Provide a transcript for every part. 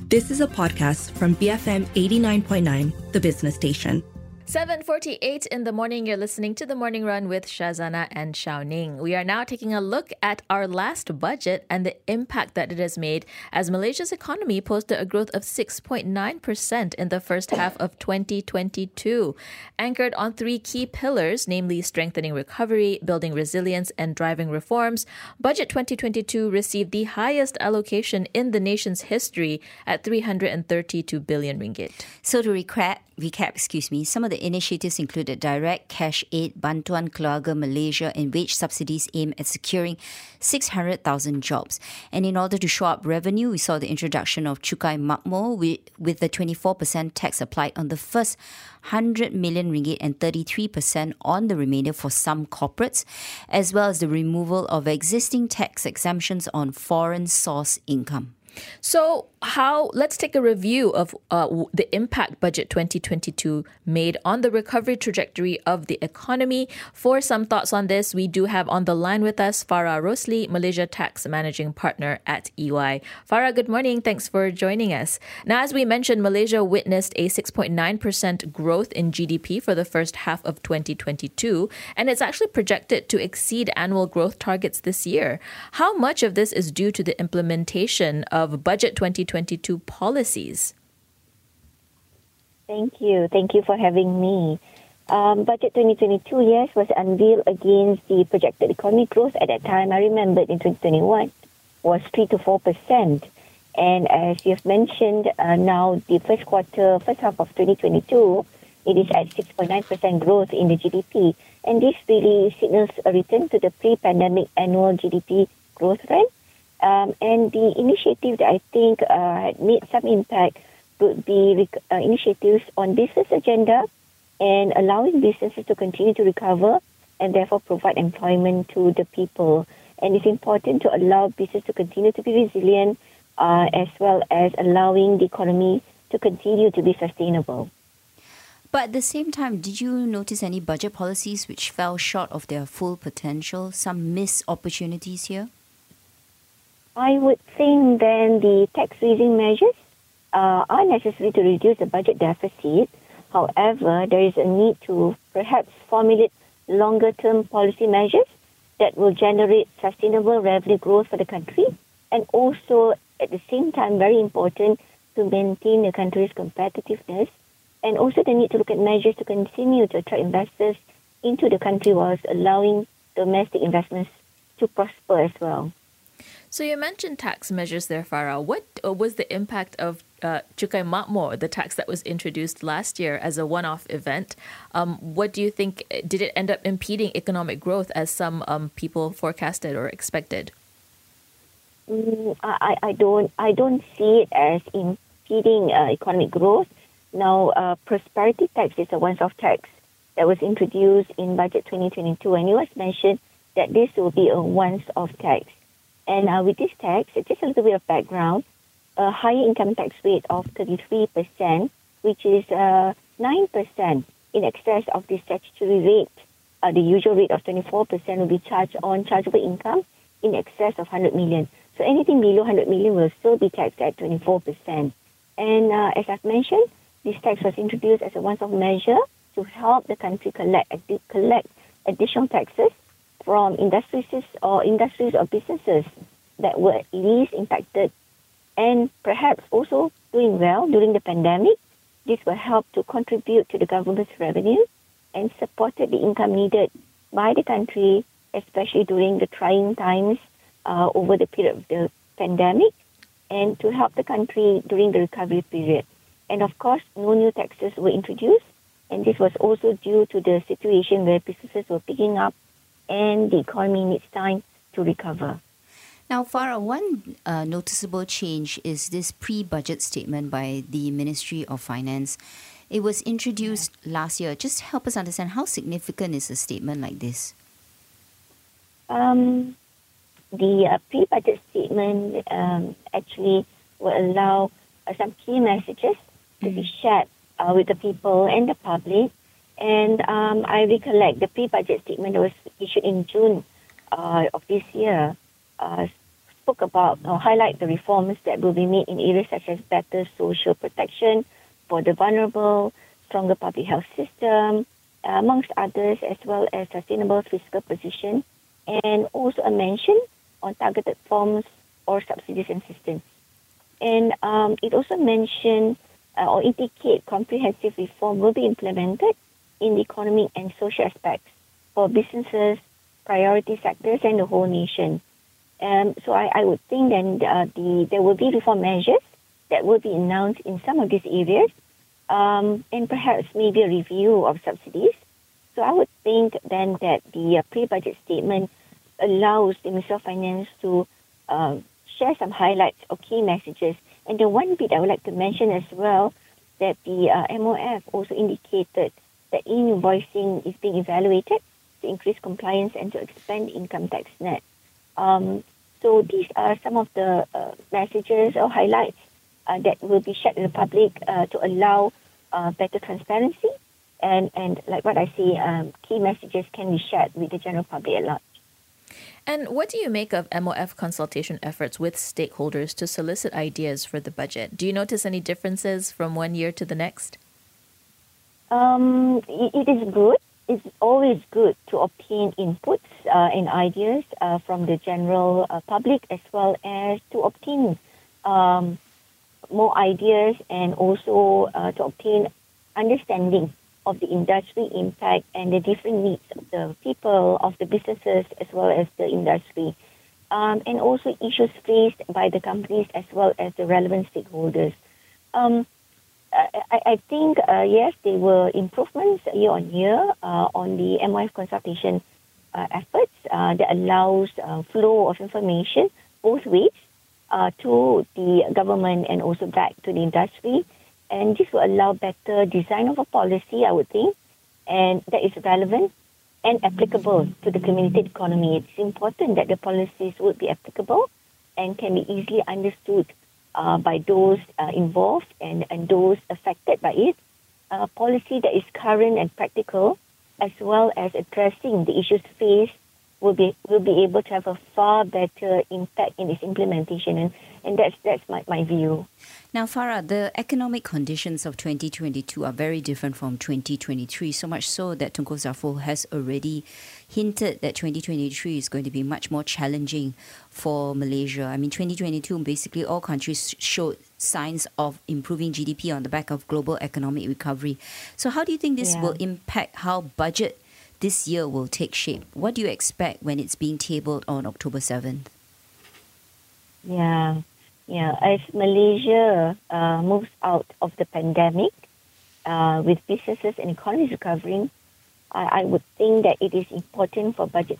This is a podcast from BFM 89.9, the business station. 7:48 in the morning, you're listening to The Morning Run with Shazana and Xiaoning. We are now taking a look at our last budget and the impact that it has made as Malaysia's economy posted a growth of 6.9% in the first half of 2022. Anchored on three key pillars, namely strengthening recovery, building resilience, and driving reforms, Budget 2022 received the highest allocation in the nation's history at 332 billion ringgit. So to recap, some of the initiatives included direct cash aid, Bantuan Keluarga Malaysia, and wage subsidies aimed at securing 600,000 jobs. And in order to shore up revenue, we saw the introduction of Cukai Makmur with the 24% tax applied on the first 100 million ringgit and 33% on the remainder for some corporates, as well as the removal of existing tax exemptions on foreign source income. So let's take a review of the impact Budget 2022 made on the recovery trajectory of the economy. For some thoughts on this, we do have on the line with us Farah Rosli, Malaysia Tax Managing Partner at EY. Farah, good morning. Thanks for joining us. Now, as we mentioned, Malaysia witnessed a 6.9% growth in GDP for the first half of 2022, and it's actually projected to exceed annual growth targets this year. How much of this is due to the implementation of Budget 2022 policies? Thank you. Thank you for having me. Budget 2022, yes, was unveiled against the projected economic growth at that time. I remember in 2021 was 3 to 4%. And as you've mentioned, now the first half of 2022, it is at 6.9% growth in the GDP. And this really signals a return to the pre-pandemic annual GDP growth rate. And the initiative that I think had made some impact would be initiatives on business agenda and allowing businesses to continue to recover and therefore provide employment to the people. And it's important to allow business to continue to be resilient as well as allowing the economy to continue to be sustainable. But at the same time, did you notice any budget policies which fell short of their full potential, some missed opportunities here? I would think then the tax-raising measures are necessary to reduce the budget deficit. However, there is a need to perhaps formulate longer-term policy measures that will generate sustainable revenue growth for the country, and also, at the same time, very important to maintain the country's competitiveness, and also the need to look at measures to continue to attract investors into the country whilst allowing domestic investments to prosper as well. So you mentioned tax measures there, Farah. What was the impact of Cukai Makmur, the tax that was introduced last year as a one-off event? What do you think, did it end up impeding economic growth as some people forecasted or expected? I don't see it as impeding economic growth. Now, prosperity tax is a once-off tax that was introduced in Budget 2022, and it was mentioned that this will be a once-off tax. And with this tax, just a little bit of background, a higher income tax rate of 33%, which is 9% in excess of the statutory rate. The usual rate of 24% will be charged on chargeable income in excess of 100 million. So anything below 100 million will still be taxed at 24%. And as I've mentioned, this tax was introduced as a once-off measure to help the country collect additional taxes from industries or businesses that were least impacted and perhaps also doing well during the pandemic. This will help to contribute to the government's revenue and supported the income needed by the country, especially during the trying times over the period of the pandemic, and to help the country during the recovery period. And of course, no new taxes were introduced, and this was also due to the situation where businesses were picking up and the economy needs time to recover. Now, Farah, one noticeable change is this pre-budget statement by the Ministry of Finance. It was introduced last year. Just help us understand how significant is a statement like this? The pre-budget statement actually will allow some key messages to be shared with the people and the public. And I recollect the pre-budget statement that was issued in June of this year spoke about or highlight the reforms that will be made in areas such as better social protection for the vulnerable, stronger public health system, amongst others, as well as sustainable fiscal position, and also a mention on targeted forms or subsidies and assistance. And it also mentioned or indicate comprehensive reform will be implemented in the economic and social aspects for businesses, priority sectors, and the whole nation. So I would think then there will be reform measures that will be announced in some of these areas, and perhaps maybe a review of subsidies. So I would think then that the pre-budget statement allows the Ministry of Finance to share some highlights or key messages. And the one bit I would like to mention as well, that the MOF also indicated that e-invoicing is being evaluated to increase compliance and to expand income tax net. So these are some of the messages or highlights that will be shared with the public to allow better transparency. And like what I say, key messages can be shared with the general public at large. And what do you make of MOF consultation efforts with stakeholders to solicit ideas for the budget? Do you notice any differences from one year to the next? It is good. It's always good to obtain inputs and ideas from the general public, as well as to obtain more ideas and also to obtain understanding of the industry impact and the different needs of the people, of the businesses, as well as the industry. And also issues faced by the companies as well as the relevant stakeholders. I think, yes, there were improvements year on year on the MOF consultation efforts that allows flow of information both ways to the government and also back to the industry. And this will allow better design of a policy, I would think, and that is relevant and applicable to the community economy. It's important that the policies would be applicable and can be easily understood by those involved and those affected by it. Policy that is current and practical, as well as addressing the issues faced, will be able to have a far better impact in its implementation. And that's my view. Now, Farah, the economic conditions of 2022 are very different from 2023, so much so that Tunku Zafrul has already hinted that 2023 is going to be much more challenging for Malaysia. I mean, 2022, basically all countries showed signs of improving GDP on the back of global economic recovery. So how do you think this will impact how budget this year will take shape? What do you expect when it's being tabled on October 7th? Yeah, as Malaysia moves out of the pandemic, with businesses and economies recovering, I would think that it is important for budget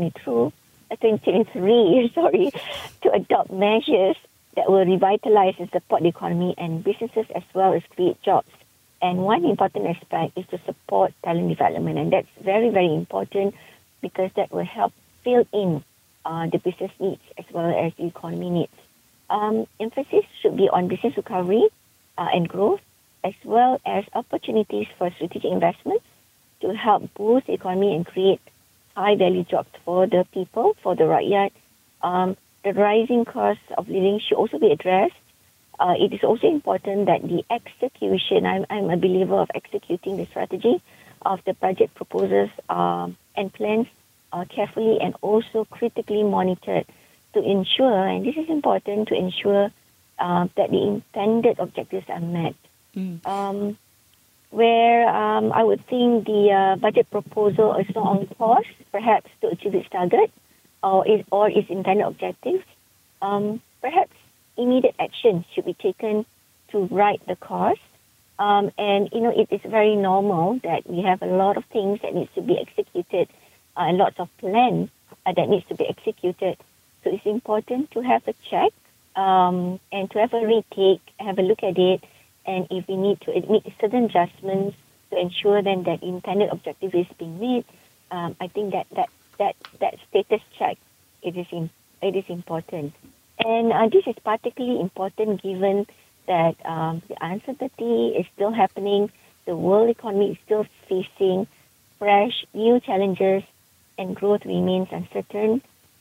2023 to adopt measures that will revitalize and support the economy and businesses as well as create jobs. And one important aspect is to support talent development, and that's very, very important because that will help fill in the business needs as well as the economy needs. Emphasis should be on business recovery and growth, as well as opportunities for strategic investments to help boost the economy and create high-value jobs for the people, for the rakyat. The rising cost of living should also be addressed. It is also important that the execution, I'm a believer of executing the strategy of the budget proposals and plans carefully and also critically monitored to ensure, and this is important, to ensure that the intended objectives are met. Where I would think the budget proposal is not on course, perhaps to achieve its target or its intended objectives, perhaps immediate action should be taken to right the course. And, it is very normal that we have a lot of things that needs to be executed and lots of plans that needs to be executed. So it's important to have a check and to have a retake, have a look at it, and if we need to make certain adjustments to ensure then that intended objective is being met, I think that status check it is important. And this is particularly important given that the uncertainty is still happening, the world economy is still facing fresh new challenges, and growth remains uncertain.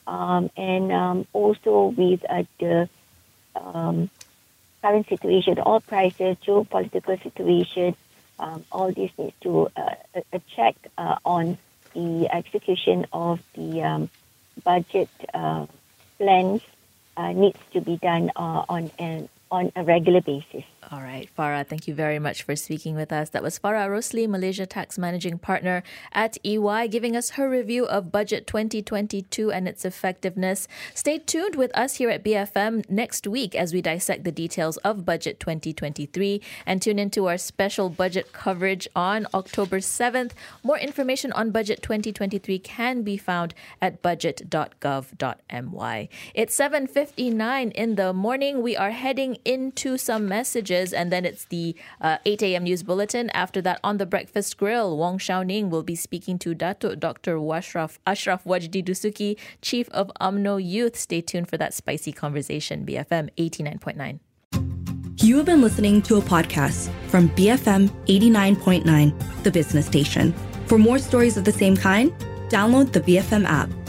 and also with the current situation, oil prices, geopolitical situation, all this needs to a check on the execution of the budget plans needs to be done on a regular basis. All right, Farah, thank you very much for speaking with us. That was Farah Rosli, Malaysia Tax Managing Partner at EY, giving us her review of Budget 2022 and its effectiveness. Stay tuned with us here at BFM next week as we dissect the details of Budget 2023, and tune into our special budget coverage on October 7th. More information on Budget 2023 can be found at budget.gov.my. It's 7:59 in the morning. We are heading into some messages, and then it's the 8 a.m. news bulletin. After that, on the Breakfast Grill, Wong Shao Ning will be speaking to Datuk Dr. Ashraf Wajdi Dusuki, Chief of UMNO Youth. Stay tuned for that spicy conversation. BFM 89.9. You have been listening to a podcast from BFM 89.9, the business station. For more stories of the same kind, download the BFM app.